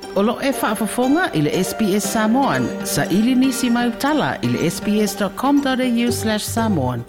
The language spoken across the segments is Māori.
Olo e whaafafonga i le SBS Samoan. Sa ili nisi mai utala i le sbs.com.au/samoan.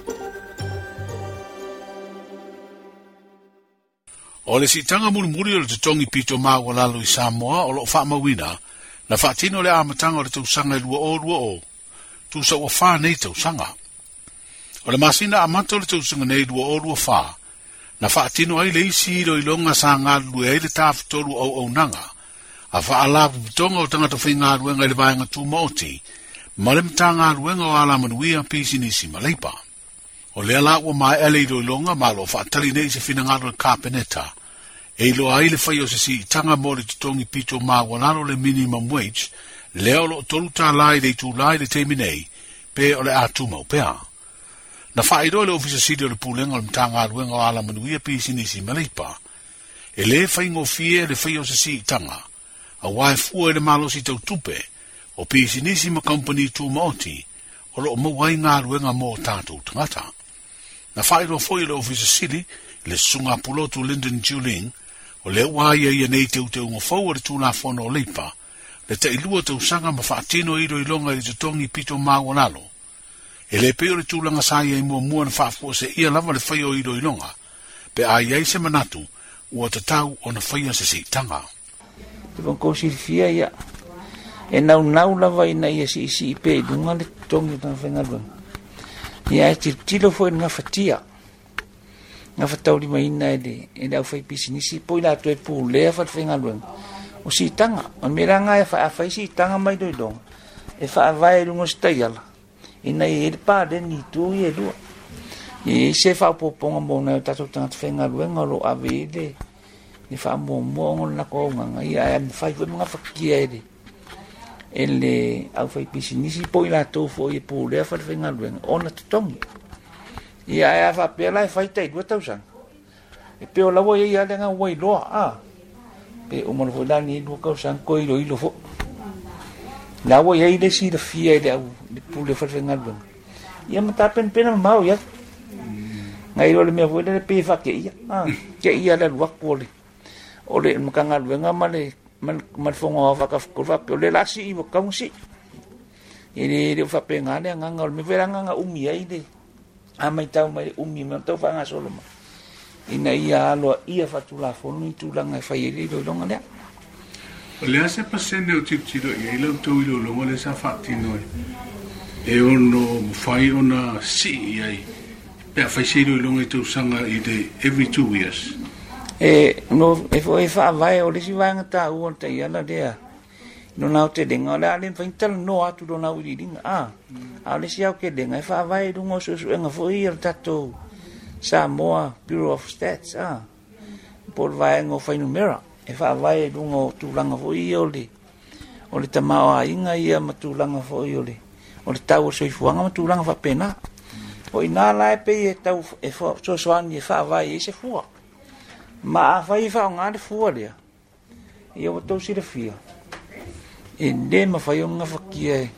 O le sitanga muri o le tutongi pito mawa lalo i Samoa o lo whaamawina na whaatino le amatanga o le tausanga i lua o. Tu sa ua wha nei tausanga. O le masina amata o le tausanga nei lua o wha. Na whaatino ai le isi ilo ilonga sa ngā lua e le tāwhitoru au nanga. A whaalapu pitonga o tangata whainga ruenga i le vaenga tū maoti. Ma le mtanga ruenga o ala manuia pisi nisi maleipa. O le ala ua mai ele ilo ilonga ma lo whaatali nei se whina ngaro le kāpeneta. E ilo ai le whai o se si tanga mo le tutongi pito mawa lalo le minimum wage. Leo lo tolu tā lai le tū lai le teimi nei. Pe o le atu mau pea. Na whaero le ofisa sidi o le pūlenga o le mtanga ruenga o ala manuia pisi nisi maleipa. E le whaingo fie le whai o se si tanga. A wai fua le malosi tau tupe, o pisi nisi ma company tū maoti, o lo mawai ngā ruenga mō tātou tangata. Na whaero foi le ofisa sili, le sunga pulotu Lyndon Juling, o le waia ia nei te unga fau le tūna whono o leipa, le te ilua tau sanga ma whaatino iro ilonga i tutongi pito māwanalo. E le peo le tūlanga saia i mua na whaafua se ia lava le whaio iro ilonga, pe a iai se manatu, ua tatau o na whaia se si tanga. Te ko sirfia ia e nau lava ina ia si pe dunga le tongi tan fengalwa ia te tilo foi nga fatia nga fatau lima ina e au fai pisinisi po ila to e pu le fa fengalwa o si tanga on miranga e fa si tanga mai do dong e fa vai lungo staiala ina e pa de ni tu e do e se fa po ponga mo na ta tanga fengalwa ngalo avide ni fa mo na ko nga ia am fai foi mga fakiere ele au fai pisinisi po ila to fo e po le fa venga luen ona totongi ia fa pela fai tai do tausan e pe o la wo ia le nga wai lo pe o mo fo dani do ka san ko ilo fo la wo ia ile si de fia de au de po le fa venga luen ia mata pen mau ia ngai lo le me fo de pe fa ke ia ke ia le wa ko le o le makanga luenga male man fongo fa ka fa pe le lasi i ka musi ele le fa pe ngane nganga me vera nganga umi ai de a mai tau mai umi me tau fa nga solo ma ina ia lo ia fa tu la fo ni tu la nga fa ile lo longa le o le ase pasende o tip tiro ia ilo to ilo lo le sa fa tino e ono fai ona si ai pe fa si lo longa tu sanga i de every 2 years. No e foi fa vai o lesi vai ngata o te ia dea no na te denga la le fintal no atu do na uri dinga a lesi au ke denga fa vai dungo so nga foi ir tato Samoa Bureau of Stats por vai ngo fai numera e fa vai dungo tu langa foi o le tamao a inga ia matu langa foi o le tau so i fuanga matu langa fa pena o ina la pe e tau e fo so ani fa vai e se fuwa ma fai fa nga de fualia io to si de fia e de ma fai nga fakie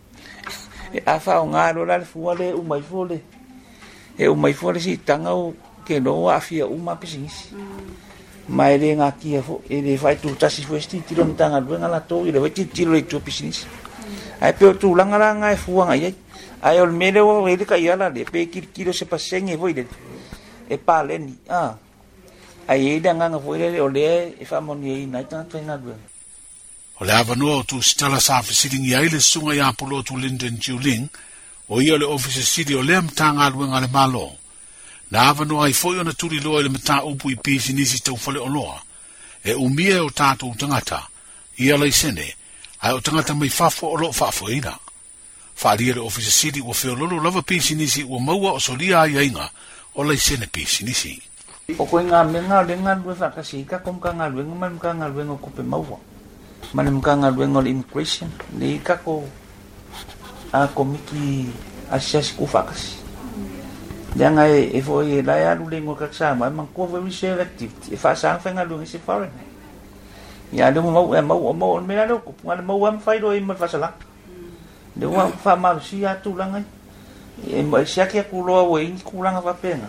e a fa nga lo la fuale u mai fole e u mai fole si tanga o ke no a fia u ma pisis mai le nga ki e le fai tu tasi fuesti tiro tanga lu nga la to i le veti tiro le tu pisis ai pe tu langa e fuanga ai ai ol mele o le ka ia la le pe kilo se pasenge voi de e pa leni ai da nga foi le ole e fa moni na ta tena do o le avano tu stala sa sitting ia ile sunga ya polo tu Lyndon Juling o ia le office city o le mtanga luenga le malo na avano ai foi ona turi lo le mta upu i pisi nisi tau fale o loa e umia o tatu tangata ia le sene ai o tangata mai fafo o lo fafo ina fa le office city o fe lolo lava pisi nisi o maua o solia ia inga o le sene pisi nisi o ko nga menga le nga lu fa ka si ka kom ka nga lu man ka nga lu ko pe mau man ka nga lu ngol immigration le ka ko a komiki asas ku fa ka si nga e foi la ya lu le ngo ka sa man ko very selective e fa sa fa nga lu si foreign ya le mau me la ko nga mau am fa do i ma fa sala de wa fa ma si ya tu la nga e ma si ya ku lo we ku la nga fa pena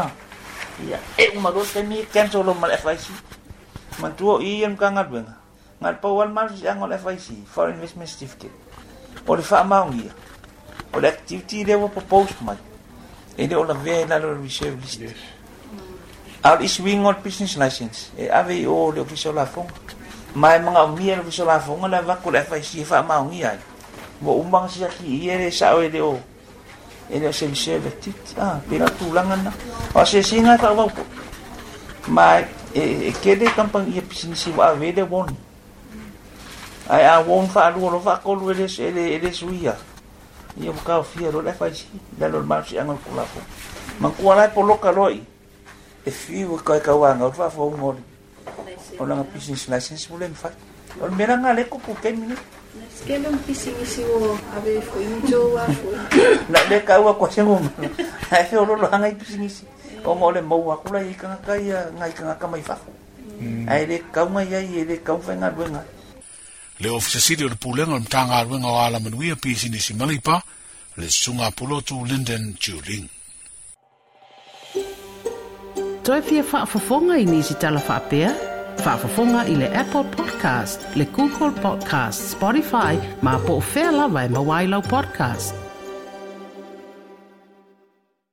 ia e uma dos que me cancelo mal FIC mantuo iam kangat benga ngal pau al mar yang ole FIC Foreign Investment Certificate o le fa maungia o le activity le wo propose mai ele o la ve la lo reserve list al issuing of business license e ave o le official la fong mai mga umia le official la fong la va ko le FIC fa maungia wo umbang sia ki ele sa o ele o ele se reserve tit pela tulangan na o se singa ka wa mai e kede kampang ia business wa ave de won ai a won fa lu lo fa ko lu ele suia ia ka fia lo le FIC la lo mar si angal kula ko man ko la po loka loi e fiu ka wanga fa fo ngol ona business license bulen fa o mera ngale ko ku ken ni skelo business wo ave fo injo wa fo na le ka wa ko se mo ai fe lo hanga business o ngole mo wa kula i ka ia ngai ka mai fa ai le ka mai ai le ka fa nga duenga Le ofisa siri o le pulenga o mtanga aruenga o ala manuia pisi ni si malipa, le sunga pulotu Linden Juling. Toi fia whaafafonga i nisi tala whaapea? Whaafafonga i le Apple Podcast, le Google Podcast, Spotify, ma po o whea lawa e mawailau podcast.